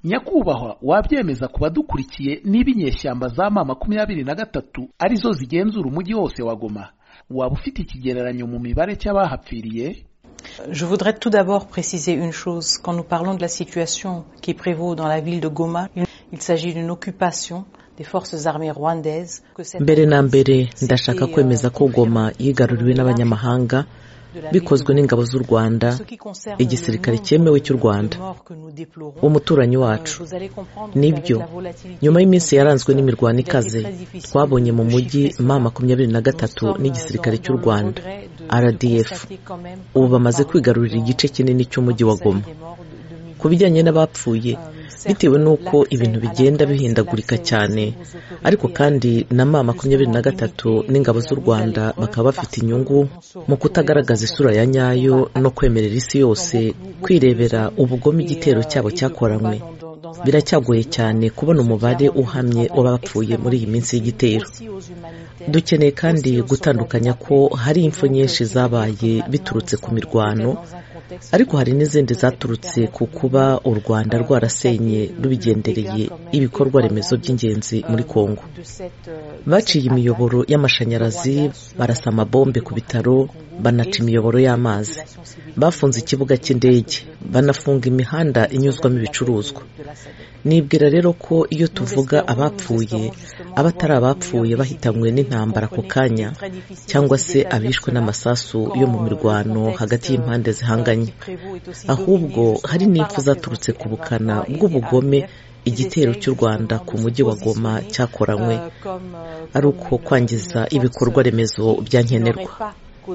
Nyakubahwa, wabyemeza kuba dukurikiye niba inyeshyamba za M23 arizo zigenzura umujyi wose wa Goma? Waba ufite ikigereranyo mu mibare cy'abahapfiriye? Je voudrais tout d'abord préciser une chose. Quand nous parlons de la situation qui prévaut dans la ville de Goma, il s'agit d'une occupation des forces armées rwandaises. Mbere na mbere ndashaka kwemeza ko Goma yigaruriwe n'abanyamahanga bikozwe n'ingabo z'u Rwanda, igisirikare cyemewe cy'u Rwanda, umuturanyi wacu. Nibyo, nyuma y'iminsi yaranzwe n'imirwano ikaze, twabonye mu mujyi M23 n'igisirikare cy'u Rwanda RDF ubu bamaze kwigarurira igice kinini cy'umujyi wa Goma. Ku bijyanye n'abapfuye, bitewe n'uko ibintu bigenda bihindagurika cyane, ariko kandi na M23 n'ingabo z'u Rwanda bakaba bafite inyungu mu kutagaragaza isura ya nyayo no kwemerera isi yose kwirebera ubugome igitero cyabo cyakoranywe. Biracyagoye cyane kubona umubare uhamye w'abapfuye muri iyi minsi y'igitero. Dukeneye kandi gutandukanya ko hari impfu nyinshi zabaye biturutse ku mirwano, ariko hari n'izindi zaturutse ku kuba u Rwanda rwarasenye rubigendereye ibikorwa remezo by'ingenzi muri Kongo. Baciye imiyoboro y'amashanyarazi, barasa amabombe ku bitaro, banaca imiyoboro y'amazi, bafunze ikibuga cy'indege, banafunga imihanda inyuzwamo ibicuruzwa. Nibwira rero ko iyo tuvuga abapfuye, abatari abapfuye bahitanywe n'intambara ako kanya, cyangwa se abishwe n'amasasu yo mu mirwano hagati y'impande zihanganye, ahubwo hari n'impfu zaturutse ku bukana bw'ubugome igitero cy'u Rwanda ku mujyi wa Goma cyakoranywe, ari uko kwangiza ibikorwa remezo bya nkenerwa.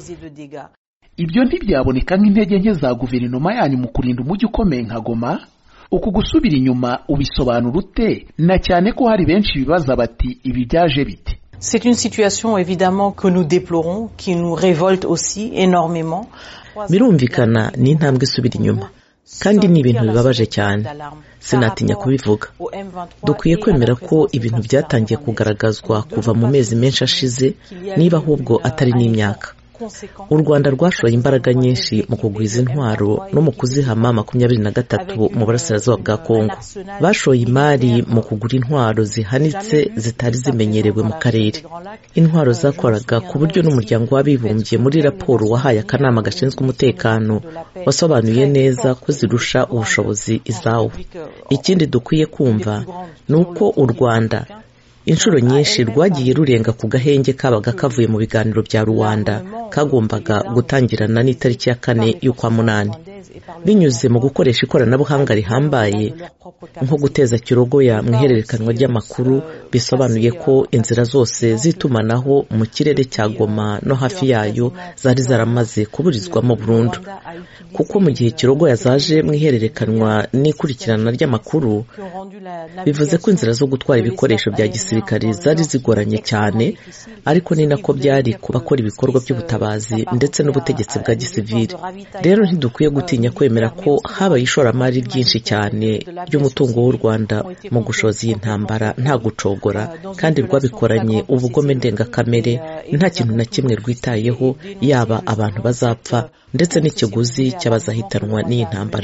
Ibyo ntibyaboneka nk'intege nke za guverinoma yanyu mu kurinda umujyi ukomeye nka Goma? Uku gusubira inyuma ubisobanura ute, na cyane ko hari benshi bibaza bati ibi byaje bite? C'est une situation évidemment que nous déplorons, qui nous révolte aussi énormément. Birumvikana ni intambwe isubira inyuma, kandi ni ibintu bibabaje cyane, sinatinya kubivuga. Dukwiye kwemera ko ibintu byatangiye kugaragazwa kuva mu mezi menshi ashize, niba ahubwo atari n'imyaka. U Rwanda rwashoye imbaraga nyinshi mu kugwiza intwaro no mu kuziha M23 mu burasirazuba bwa Kongo. Bashoye imari mu kugura intwaro zihanitse zitari zimenyerewe mu karere. Intwaro zakoraga ku buryo n'umuryango w'abibumbye muri raporo wahaye akanama gashinzwe umutekano wasobanuye neza ko zirusha ubushobozi izawo. Ikindi dukwiye kumva ni uko u Rwanda inshuro nyinshi rwagiye rurenga ku gahenge kabaga kavuye mu biganiro bya Rwanda kagombaga gutangirana n'itariki ya 4 y'ukwa munani, binyuze mu gukoresha ikoranabuhanga rihambaye nko guteza kirogoya mu ihererekanwa ry'amakuru. Bisobanuye ko inzira zose zitumanaho mu kirere cya Goma no hafi yayo zari zaramaze kuburizwamo burundu, kuko mu gihe kirogoya zaje mu ihererekanwa n'ikurikirana ry'amakuru, bivuze ko inzira zo gutwara ibikoresho bya gisirikare zari zigoranye cyane, ariko ni nako byari kubakora ibikorwa by'ubutabazi ndetse n'ubutegetsi bwa gisivili. Rero ntidukwiye gutinya kwemera ko habaye ishoramari ryinshi cyane ry'umutungo w'u Rwanda mu gushoza iyi ntambara nta gucogora, kandi rwabikoranye ubugome ndengakamere, nta kintu na kimwe rwitayeho, yaba abantu bazapfa ndetse n'ikiguzi cy'abazahitanwa n'iyi ntambara.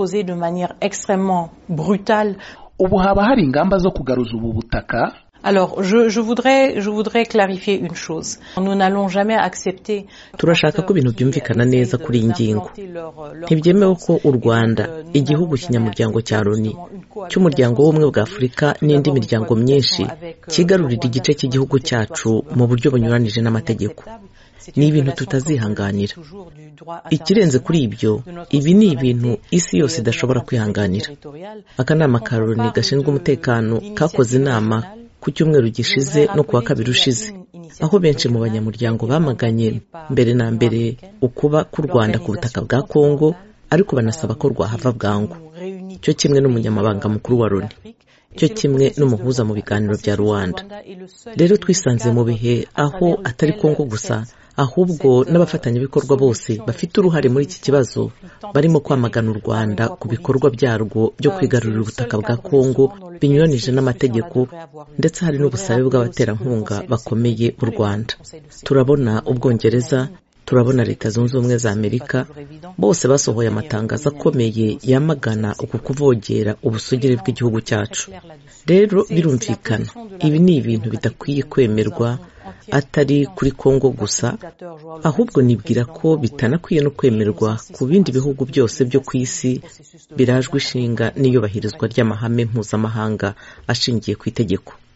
Ubu haba hari ingamba zo kugaruza ubu butaka? Alors, je voudrais clarifier une chose. Nous n'allons jamais accepter. Turashaka ko ibintu byumvikana neza kuri iyi ngingo. Ntibyemewe ko u Rwanda, igihugu kinyamuryango cya Loni, cy'umuryango w'ubumwe bwa Afurika n'indi miryango myinshi, kigarurira igice cy'igihugu cyacu mu buryo bunyuranije n'amategeko. Ni ibintu tutazihanganira. Ikirenze kuri ibyo, ibi ni ibintu isi yose idashobora kwihanganira. Akanama ka Loni gashinzwe umutekano kakoze inama ku cyumweru gishize no kuwa kabiri ushize, aho benshi mu banyamuryango bamaganye mbere na mbere ukuba k'u Rwanda ku butaka bwa Kongo, ariko banasaba ko rwahava bwangu, cyo kimwe n'umunyamabanga mukuru wa Loni, cyo kimwe n'umuhuza mu biganiro bya Rwanda. Rero twisanze mu bihe aho atari Kongo gusa, ahubwo n'abafatanyabikorwa bose bafite uruhare muri iki kibazo barimo kwamagana u Rwanda ku bikorwa byarwo byo kwigarurira ubutaka bwa Kongo binyuranije n'amategeko, ndetse hari n'ubusabe bw'abaterankunga bakomeye b'u Rwanda. Turabona Ubwongereza, turabona Leta Zunze Ubumwe za Amerika bose basohoye amatangazo akomeye yamagana uku kuvogera ubusugire bw'igihugu cyacu. Rero birumvikana ibi ni ibintu bidakwiye kwemerwa, atari kuri Kongo gusa, ahubwo nibwira ko bitanakwiye no kwemerwa ku bindi bihugu byose byo ku isi birajwe ishinga n'iyubahirizwa ry'amahame mpuzamahanga ashingiye ku itegeko.